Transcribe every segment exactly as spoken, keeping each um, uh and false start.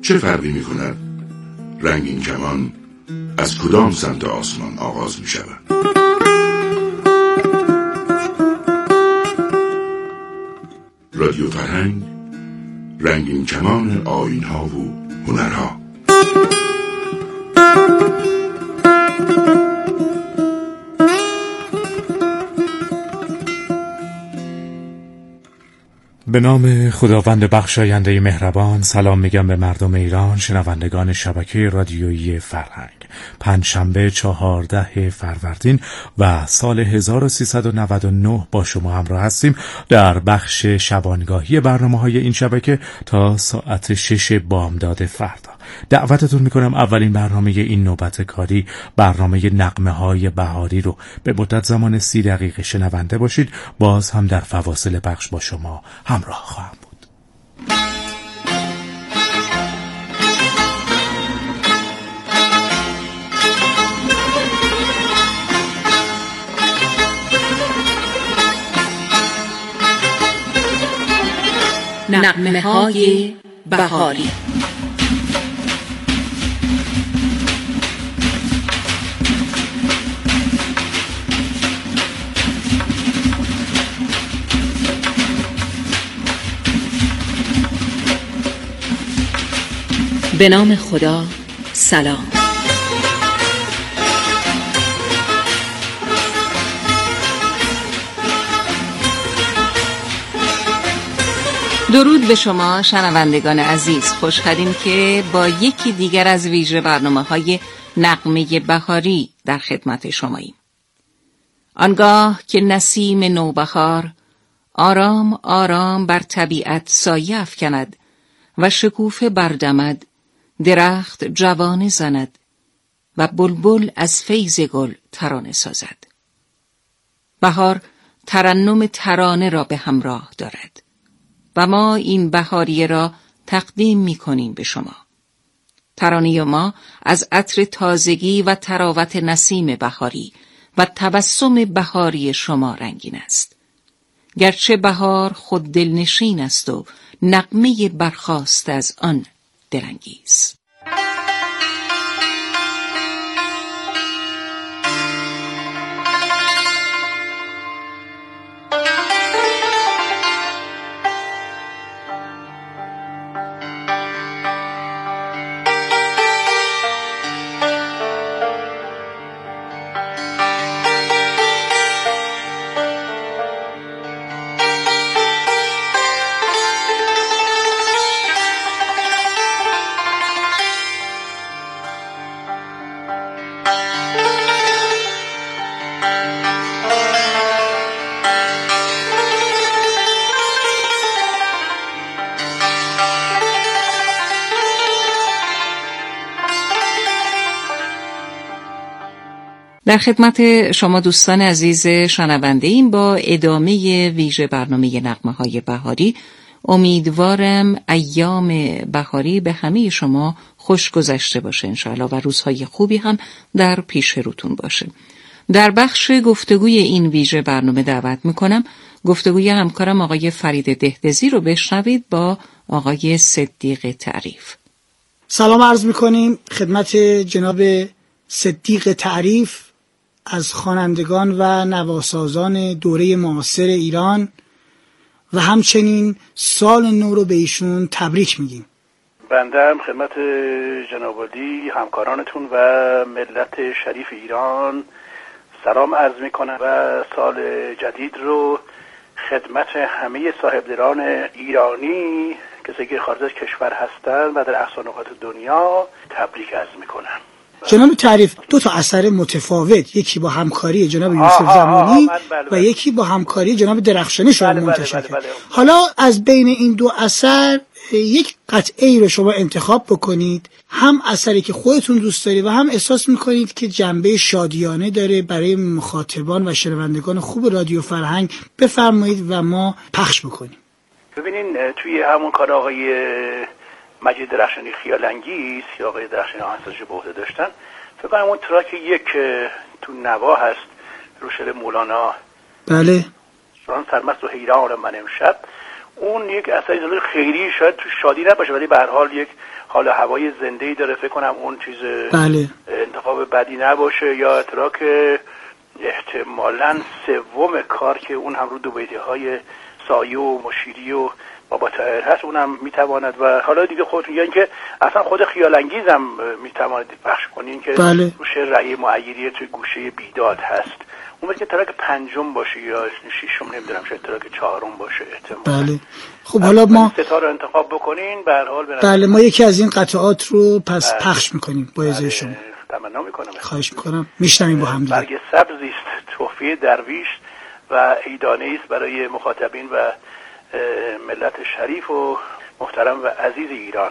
چه فرقی می کند رنگین کمان از کدام سمت آسمان آغاز می شود؟ رادیو فرهنگ، رنگین کمان آیین‌ها و هنرها. به نام خداوند بخشاینده مهربان. سلام میگم به مردم ایران، شنوندگان شبکه رادیویی فرهنگ. پنجشنبه چهارده فروردین و سال هزار و سیصد و نود و نه با شما همراه هستیم در بخش شبانگاهی برنامه‌های این شبکه تا ساعت شش بامداد فردا. دعوتتون میکنم اولین برنامه این نوبت کاری، برنامه نغمه‌های بهاری رو به مدت زمان سی دقیقه شنونده باشید. باز هم در فواصل بخش با شما همراه خواهم بود. نغمه‌های بهاری. به نام خدا. سلام. درود به شما شنوندگان عزیز. خوشحالیم که با یکی دیگر از ویژه برنامه‌های نغمه بهاری در خدمت شماییم. آنگاه که نسیم نوبهار آرام آرام بر طبیعت سایه افکند و شکوفه بردمد، درخت جوانه زند و بلبل از فیض گل ترانه سازد. بهار ترنم ترانه را به همراه دارد و ما این بهاریه را تقدیم می کنیم به شما. ترانه ما از عطر تازگی و تراوت نسیم بهاری و تبسم بهاری شما رنگین است. گرچه بهار خود دلنشین است و نغمه برخاست از آن دلانگیز. در خدمت شما دوستان عزیز شنونده ایم با ادامه ویژه برنامه نغمه‌های بهاری. امیدوارم ایام بهاری به همه شما خوش گذشته باشه انشاءالله و روزهای خوبی هم در پیش روتون باشه. در بخش گفتگوی این ویژه برنامه دعوت میکنم گفتگوی همکارم آقای فرید دهدزی رو بشنوید با آقای صدیق تعریف. سلام عرض میکنیم خدمت جناب صدیق تعریف از خوانندگان و نواسازان دوره معاصر ایران و همچنین سال نو رو به ایشون تبریک میگیم. بنده هم خدمت جناب عالی همکارانتون و ملت شریف ایران سلام عرض میکنم و سال جدید رو خدمت همه صاحبدلان ایرانی کسی که خارج از کشور هستن و در اقصا نقاط دنیا تبریک عرض میکنم. جناب تعریف دو تا اثر متفاوت، یکی با همکاری جناب یوسف زمانی و یکی با همکاری جناب درخشانی شما منتشر کرد. حالا از بین این دو اثر یک قطعه ای رو شما انتخاب بکنید، هم اثری که خودتون دوست دارید و هم احساس میکنید که جنبه شادیانه داره برای مخاطبان و شنوندگان خوب رادیو فرهنگ، بفرمایید و ما پخش بکنیم. ببینین توی همون کار آقای مجید درخشانی خیال انگیز یا آقای درخشانی آهنگسازی به عهده داشتن، فکر کنم اون تراک یک تو نوا هست رو شعر مولانا، بله، سران سرمست و حیران من امشب، اون یک اثر خیلی شاید تو شادی نباشه، ولی به هر حال یک حال هوای زنده‌ای داره. فکر کنم اون چیز بله. انتخاب بدی نباشه. یا اتراک احتمالاً سوم کار که اون هم رو دو بیت‌های سایه و مشیری و بابا طاهر هست، اونم میتواند. و حالا دیگه خودتون، یا اینکه اصلا خود خیال انگیزم میتواند پخش کنین که بله. روش رأی معیری توی گوشه بیداد هست. اون که تراک پنجم باشه یا ششم، نمیدونم، شاید تراک چهارم باشه احتمال. بله. خب حالا ما ستا رو انتخاب بکنین به هر حال. بله، ما یکی از این قطعات رو پس بله. پخش میکنیم با اجازه شما. تمنا میکنم. خواهش میکنم. میشنویم با هم دیگه. برگ سبزی است تحفه درویش و عیدانه است برای مخاطبین و ملت شریف و محترم و عزیز ایران.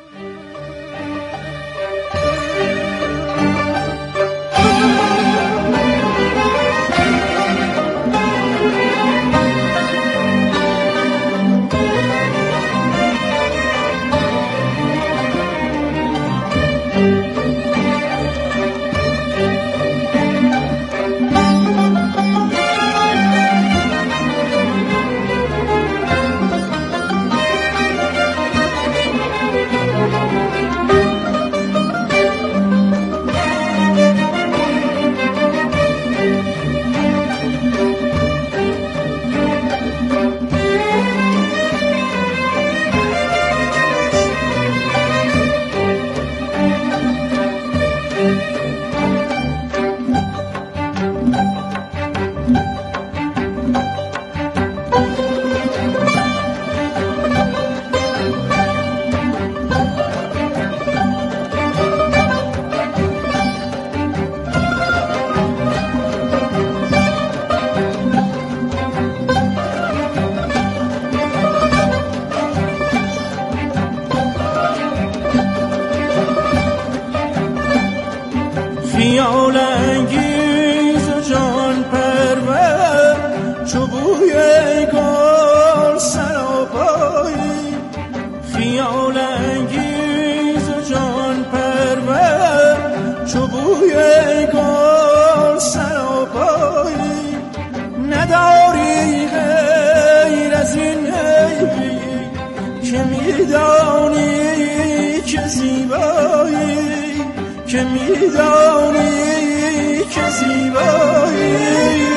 خیال انگیز جان پرور چو بوی گل سراپایی، خیال انگیز جان پرور چو بوی گل سراپایی، نداری غیر از این عیبی که میدانی که زیبایی، که میدانی که زیبایی.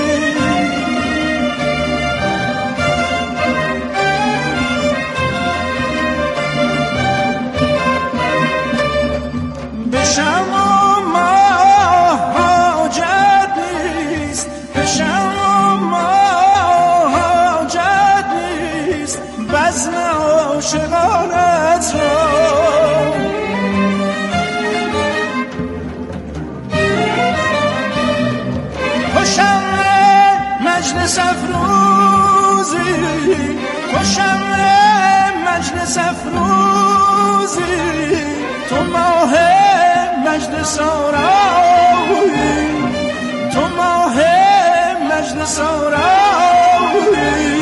به شما ما حاجت نیست، به شما ما حاجت نیست، بزم عاشقانت را مجلس افروزی، تو شمع مجلس افروزی، تو ماه مجلس آرایی، تو ماه مجلس آرایی.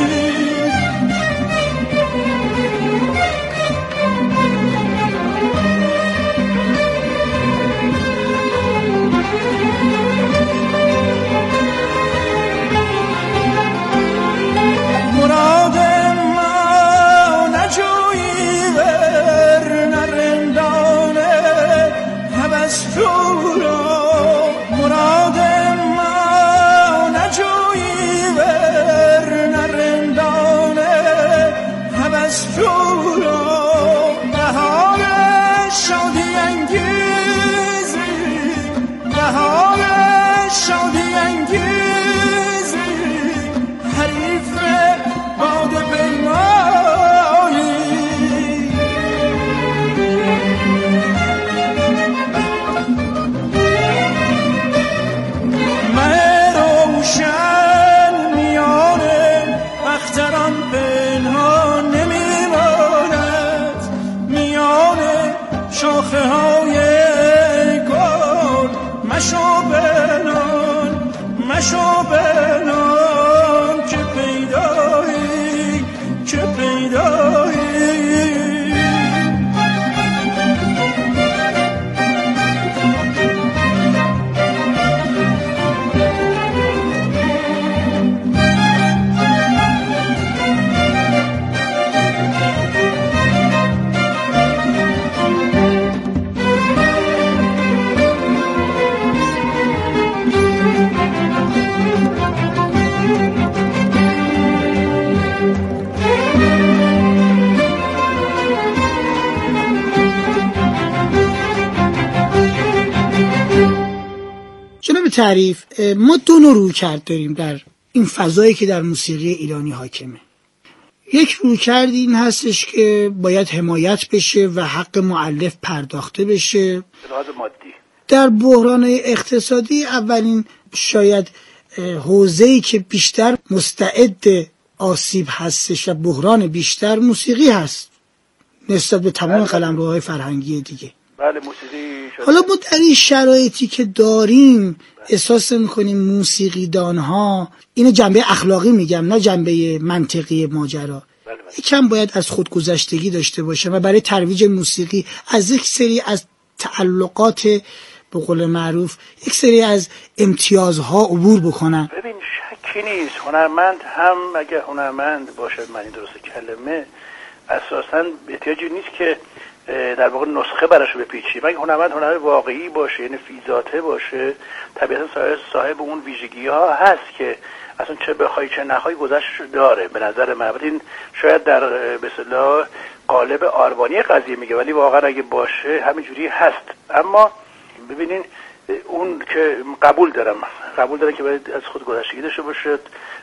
تعریف ما دو نوع رویکرد داریم در این فضایی که در موسیقی ایرانی حاکمه. یک رویکرد این هستش که باید حمایت بشه و حق مؤلف پرداخته بشه. مادی. در بحران اقتصادی اولین شاید حوزه‌ای که بیشتر مستعد آسیب هستش و بحران بیشتر موسیقی هست نسبت به تمام قلمروهای فرهنگی دیگه. بله موسیقی شده. حالا ما در این شرایطی که داریم احساس میکنیم موسیقیدانها، این جنبه اخلاقی میگم نه جنبه منطقی ماجرا، بله بله. یکم باید از خودگذشتگی داشته باشه و برای ترویج موسیقی از یک سری از تعلقات به قول معروف یک سری از امتیازها عبور بکنن. ببین شکی نیست هنرمند هم اگه هنرمند باشه معنی درست کلمه اساساً احتیاجی نیست که در واقع نسخه براش بپیچی. مگه هنرمند هنر واقعی باشه یعنی فیزاته باشه طبیعتا صاحب, صاحب اون ویژگی ها هست که اصلا چه بخوای چه نخوای گذشت داره به نظر من. این شاید در به اصطلاح قالب آرمانی قضیه میگه ولی واقعا اگه باشه همینجوری هست. اما ببینین اون که قبول دارم قبول دارم که باید از خود گذشتگی داشته باشه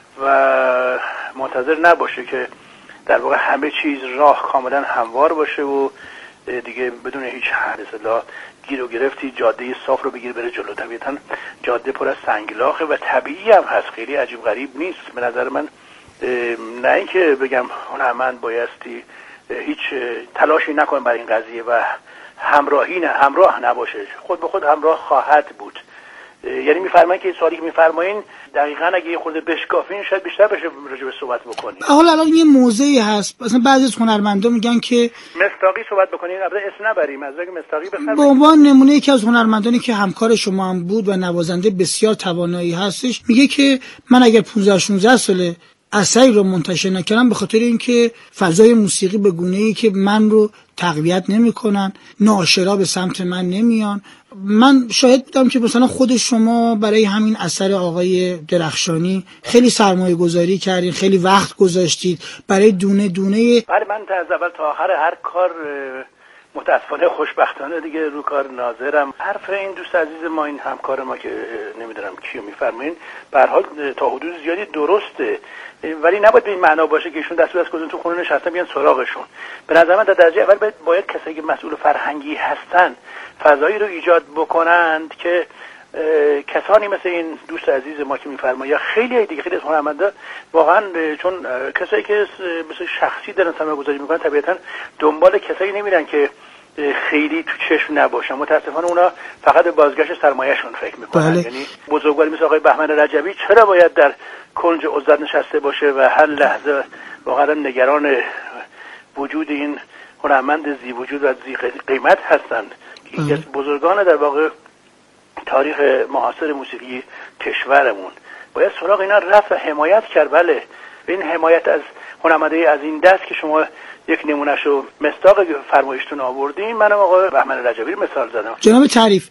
و منتظر نباشه که در واقع همه چیز راه کاملا هموار باشه و دیگه بدون هیچ اصطلاح گیر و گرفتی جاده صاف رو بگیر بره جلو. طبیعتا جاده پر از سنگلاخه و طبیعی هم هست، خیلی عجیب غریب نیست به نظر من. نه اینکه بگم هنرمند بایستی هیچ تلاشی نکنه برای این قضیه و همراهی نه همراه نباشه، خود به خود همراه خواهد بود. یعنی میفرمایید که سوالی که میفرمایین دقیقاً اگه یه خورده بشکافین شاید بیشتر بشه راجع به صحبت بکنیم. حالا الان یه موضعی هست مثلا بعضی از هنرمندا میگن که مصداقی صحبت بکنین، البته اسم نبریم از راه مصداقی بفرمایید. به عنوان نمونه یکی از هنرمندانی که همکار شما هم بود و نوازنده بسیار توانایی هستش میگه که من اگر پانزده شانزده ساله اثری رو منتشر نکردم به خاطر اینکه فضای موسیقی به گونه‌ای که من رو تقویت نمی‌کنن، ناشرا به سمت من نمیان. من شاهد بودم که مثلا خود شما برای همین اثر آقای درخشانی خیلی سرمایه گذاری کردین، خیلی وقت گذاشتید برای دونه دونه. بله من از اول تا آخر هر کار متاسفانه خوشبختانه دیگه رو کار ناظرم. حرف این دوست عزیز ما این همکار ما که نمیدونم کیو میفرمایین به هر حال تا حدود زیادی درسته ولی نباید به این معنا باشه که ایشون دستور از گذاشتن تو خونه نشستن بیان سراغشون. به نظر من در درجه اول باید, باید کسایی که مسئول فرهنگی هستن فضایی رو ایجاد بکنند که کسانی مثل این دوست عزیز ما که میفرمایید یا خیلی دیگه خیلی از هنرمندا واقعا چون کسایی که مثل شخصی دارن سرمایه گذاری میکنن طبیعتا دنبال کسایی نمیرن که خیلی تو چشم نباشن. متاسفانه اونا فقط به بازگشت سرمایه‌شون فکر میکنن. بله. یعنی بزرگواری مثل آقای بهمن رجبی چرا باید در کنج عزلت نشسته باشه و هر لحظه واقعا نگران وجود این هنرمند زی وجود و زی قیمت هستند که یکی از بزرگان در واقع تاریخ معاصر موسیقی کشورمون. باید سراغ اینا رفت و حمایت کرد. بله این حمایت از هنرمندای از این دست که شما یک نمونهشو مصداق فرمایشتون آوردین، منم آقای بهمن رجبی مثال زدم. جناب تعریف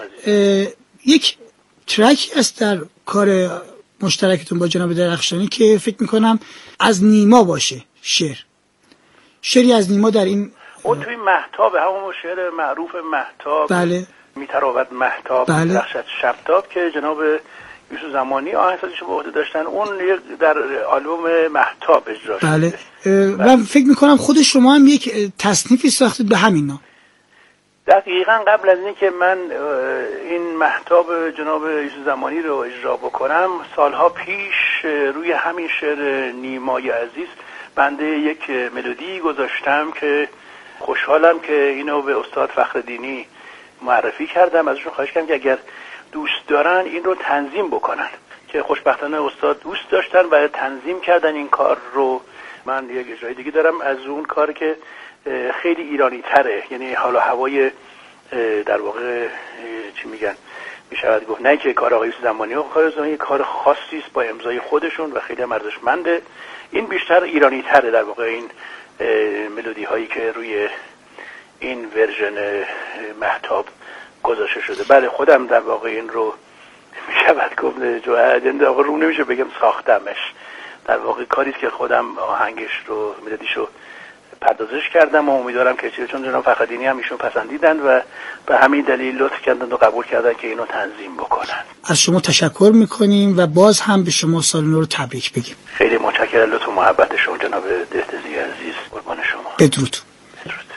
یک ترک است در کار مشترکتون با جناب درخشانی که فکر میکنم از نیما باشه، شعر شعری از نیما در این اون توی مهتاب همون شعر معروف مهتاب بله میتراود مهتاب بله. درخشد شبتاب که جناب یوسف زمانی آهنگسازیشو به عهده داشتن اون در آلبوم مهتاب اجرا شده. بله من فکر میکنم خود شما هم یک تصنیفی ساختید به همین نام. دقیقاً قبل از اینکه من این مهتاب جناب یوسف زمانی رو اجرا بکنم سالها پیش روی همین شعر نیمای عزیز بنده یک ملودی گذاشتم که خوشحالم که اینو به استاد فخردینی معرفی کردم. ازشون خواهش کردم که اگر دوست دارن این رو تنظیم بکنن که خوشبختانه استاد دوست داشتن و تنظیم کردن این کار رو. من یک اجرای دیگه دارم از اون کار که خیلی ایرانی تره، یعنی حالا هوای در واقع چی میگن میشود گفت نه که کار آقای یوسف زمانی و کار زمانی کار خاصی است با امضای خودشون و خیلی ارزشمنده. این بیشتر ایرانی تره در واقع این ملودی هایی که روی این ورژن مهتاب گذاشته شده. بله خودم در واقع این رو میشود گفت جوهر در واقع رو نمیشه بگم ساختمش، در واقع کاریست که خودم آهنگش رو ملودیشو پردازش کردم و امیدوارم که چون جناب فخرالدینی هم ایشون پسندیدن و به همین دلیل لطف کردن و قبول کردن که اینو تنظیم بکنن. از شما تشکر میکنیم و باز هم به شما سال نو رو تبریک بگیم. خیلی متشکرم لطف و محبت شما جناب دهتزی عزیز. قربان شما. بدرود. بدرود.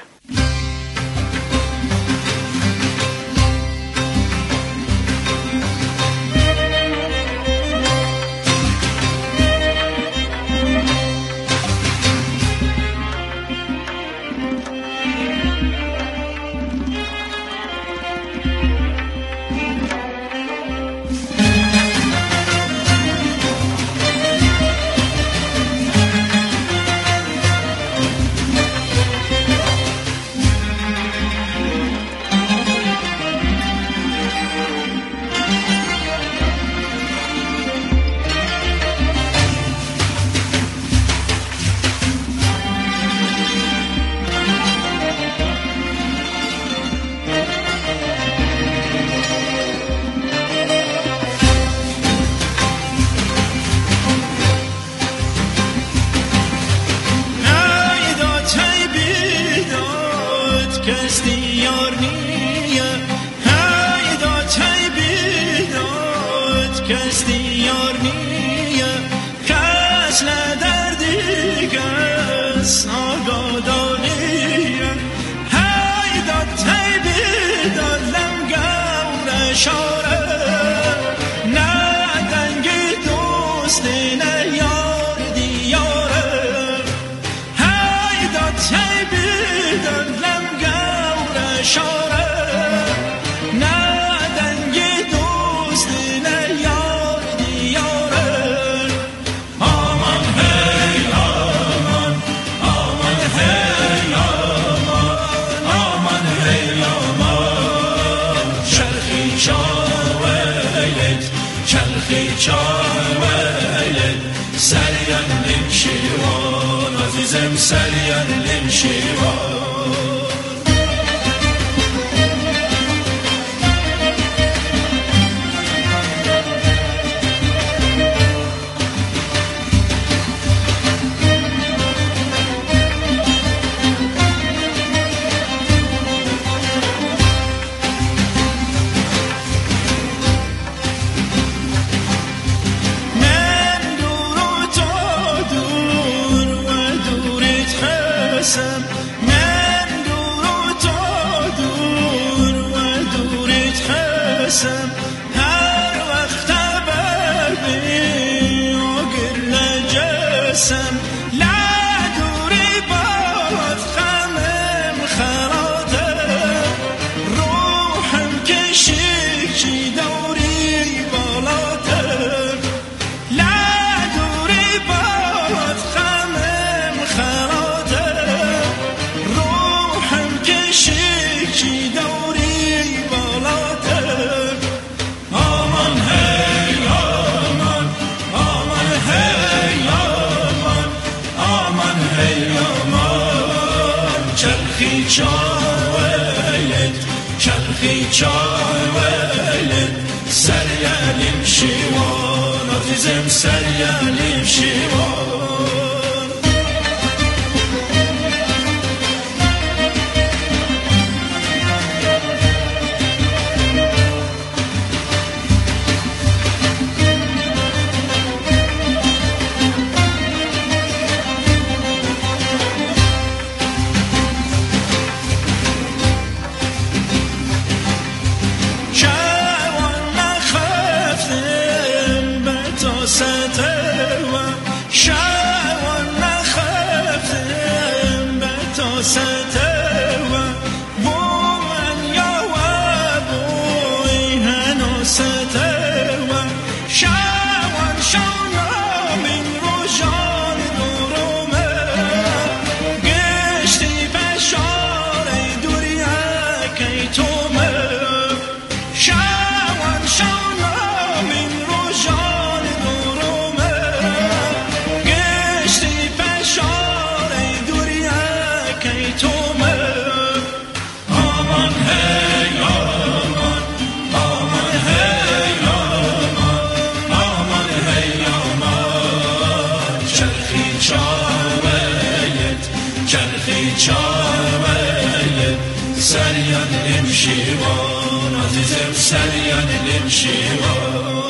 چرخی چاوه سریان نمشیوان عزیزم سریان نمشیوان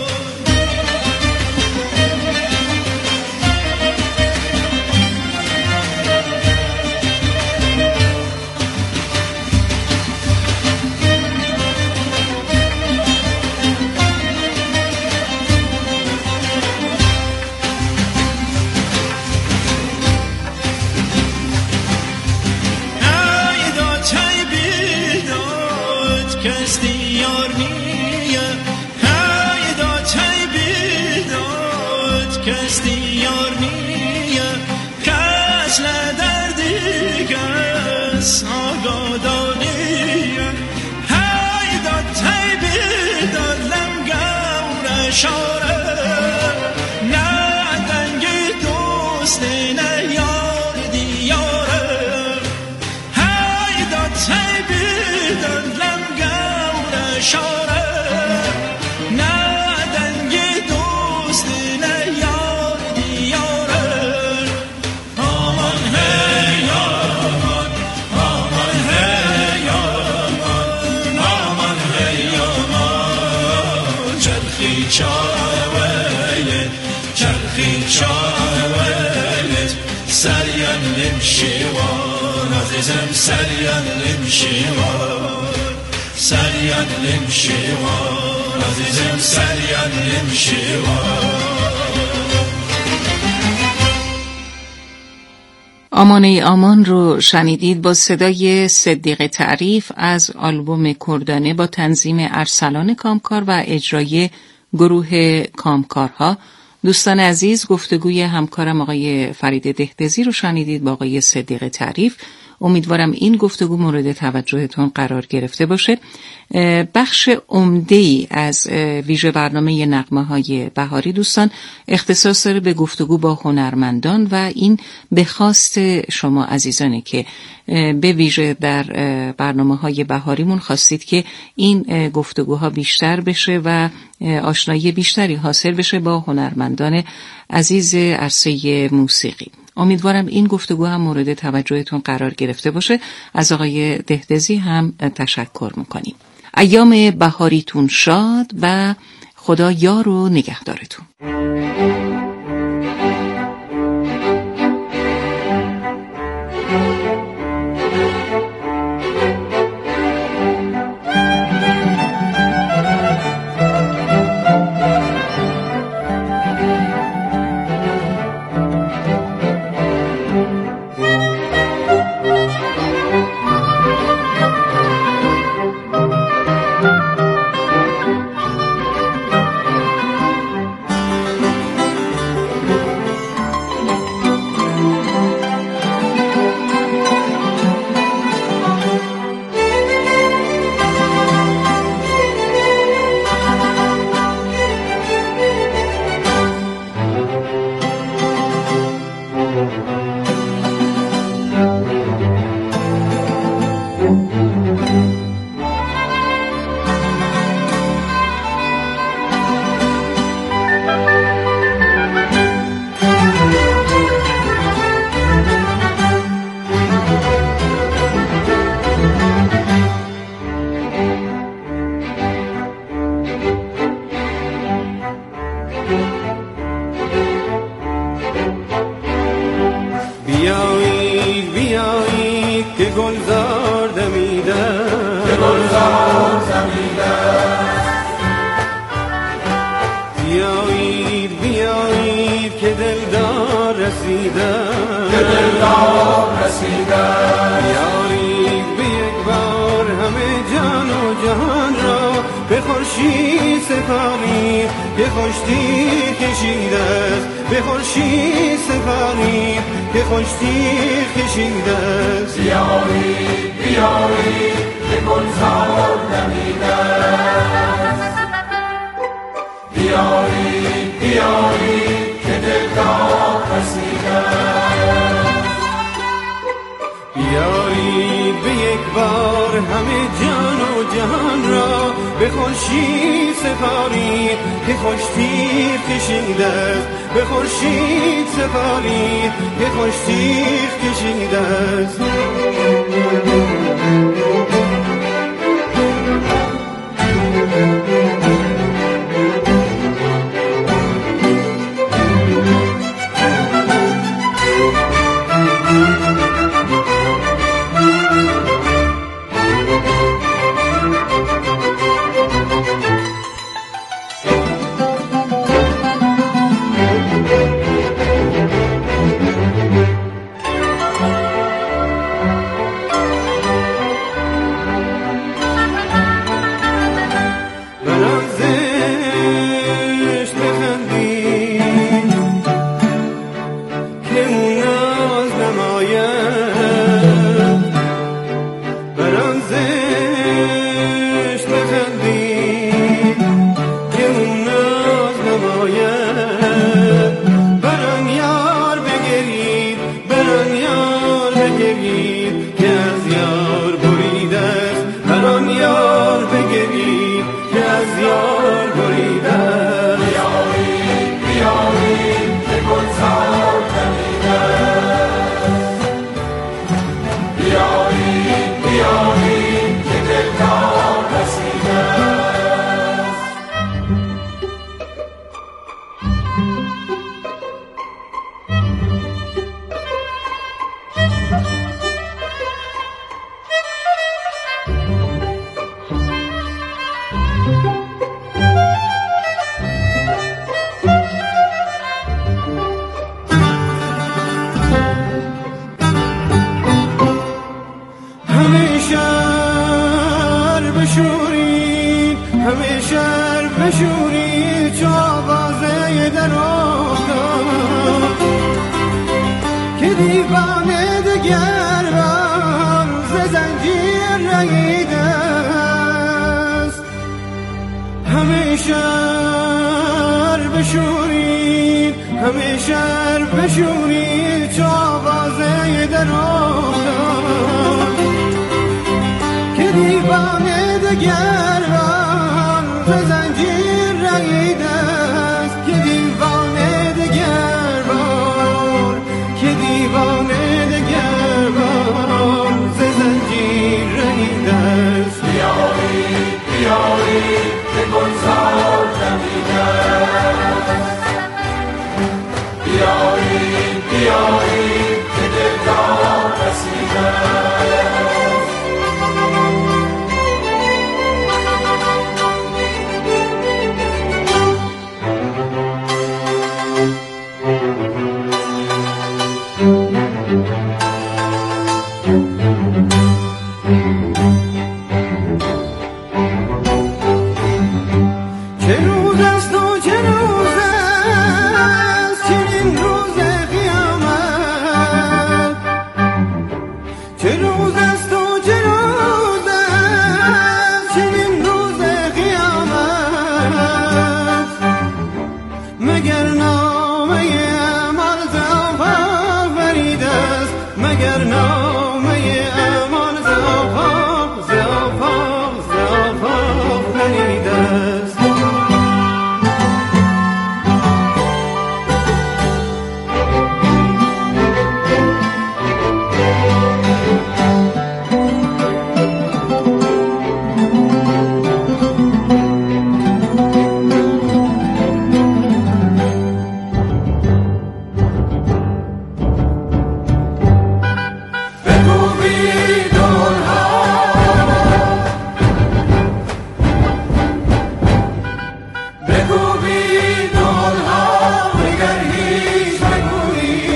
سریان نمشیوان سریان نمشیوان عزیزم سریان نمشیوان. آمان ای آمان رو شنیدید با صدای صدیق تعریف از آلبوم کردانه با تنظیم ارسلان کامکار و اجرای گروه کامکارها. دوستان عزیز، گفتگوی همکارم آقای فرید دهدزی رو شنیدید با آقای صدیق تعریف. امیدوارم این گفتگو مورد توجهتون قرار گرفته باشه. بخش عمده‌ای از ویژه برنامه نغمه‌های بهاری دوستان اختصاص داره به گفتگو با هنرمندان و این به خواست شما عزیزانی که به ویژه در برنامه‌های بهاریمون خواستید که این گفتگوها بیشتر بشه و آشنایی بیشتری حاصل بشه با هنرمندان عزیز عرصه موسیقی. امیدوارم این گفتگو هم مورد توجهتون قرار گرفته باشه. از آقای دهدزی هم تشکر میکنیم. ایام بهاریتون شاد و خدا یار و نگهدارتون. بیایید به یک بار همه جان و جهان را به خورشید سپارید که خوش تیغ کشیده است، به خورشید سپارید که خوش تیغ کشیده است.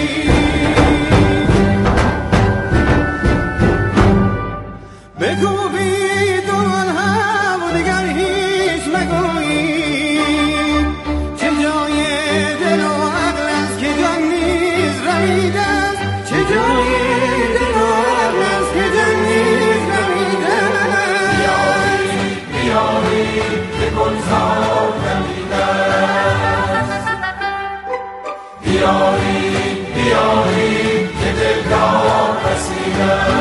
بگو